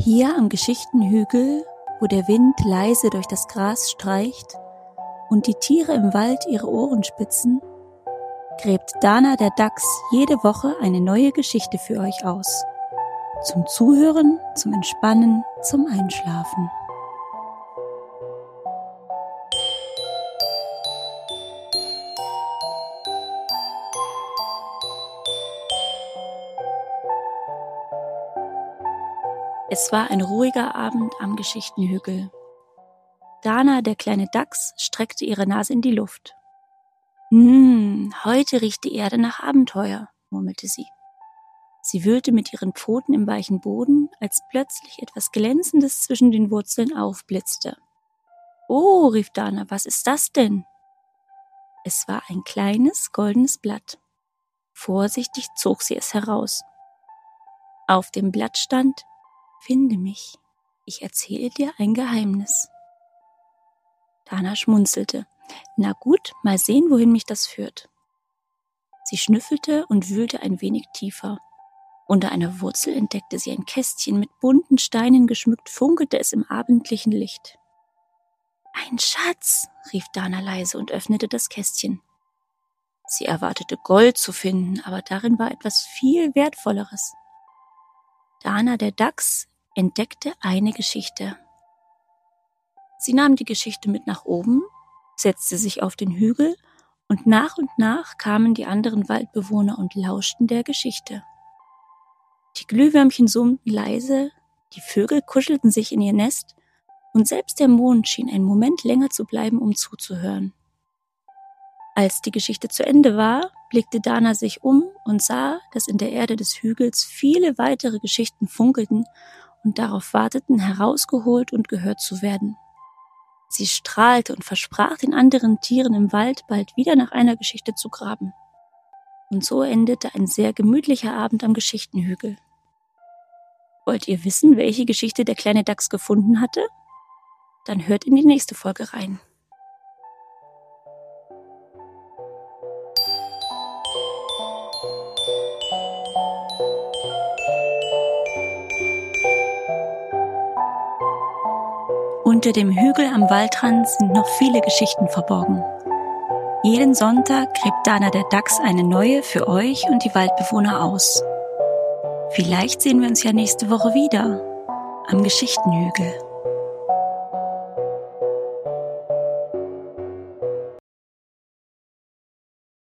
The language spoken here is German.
Hier am Geschichtenhügel, wo der Wind leise durch das Gras streicht und die Tiere im Wald ihre Ohren spitzen, gräbt Dana der Dachs jede Woche eine neue Geschichte für euch aus. Zum Zuhören, zum Entspannen, zum Einschlafen. Es war ein ruhiger Abend am Geschichtenhügel. Dana, der kleine Dachs, streckte ihre Nase in die Luft. Heute riecht die Erde nach Abenteuer, murmelte sie. Sie wühlte mit ihren Pfoten im weichen Boden, als plötzlich etwas Glänzendes zwischen den Wurzeln aufblitzte. »Oh«, rief Dana, »was ist das denn?« Es war ein kleines, goldenes Blatt. Vorsichtig zog sie es heraus. Auf dem Blatt stand: »Finde mich, ich erzähle dir ein Geheimnis.« Dana schmunzelte. »Na gut, mal sehen, wohin mich das führt.« Sie schnüffelte und wühlte ein wenig tiefer. Unter einer Wurzel entdeckte sie ein Kästchen, mit bunten Steinen geschmückt, funkelte es im abendlichen Licht. »Ein Schatz«, rief Dana leise und öffnete das Kästchen. Sie erwartete Gold zu finden, aber darin war etwas viel Wertvolleres. Dana der Dachs entdeckte eine Geschichte. Sie nahm die Geschichte mit nach oben, setzte sich auf den Hügel und nach kamen die anderen Waldbewohner und lauschten der Geschichte. Die Glühwürmchen summten leise, die Vögel kuschelten sich in ihr Nest und selbst der Mond schien einen Moment länger zu bleiben, um zuzuhören. Als die Geschichte zu Ende war, blickte Dana sich um und sah, dass in der Erde des Hügels viele weitere Geschichten funkelten und darauf warteten, herausgeholt und gehört zu werden. Sie strahlte und versprach den anderen Tieren im Wald, bald wieder nach einer Geschichte zu graben. Und so endete ein sehr gemütlicher Abend am Geschichtenhügel. Wollt ihr wissen, welche Geschichte der kleine Dachs gefunden hatte? Dann hört in die nächste Folge rein. Unter dem Hügel am Waldrand sind noch viele Geschichten verborgen. Jeden Sonntag gräbt Dana der Dachs eine neue für euch und die Waldbewohner aus. Vielleicht sehen wir uns ja nächste Woche wieder am Geschichtenhügel.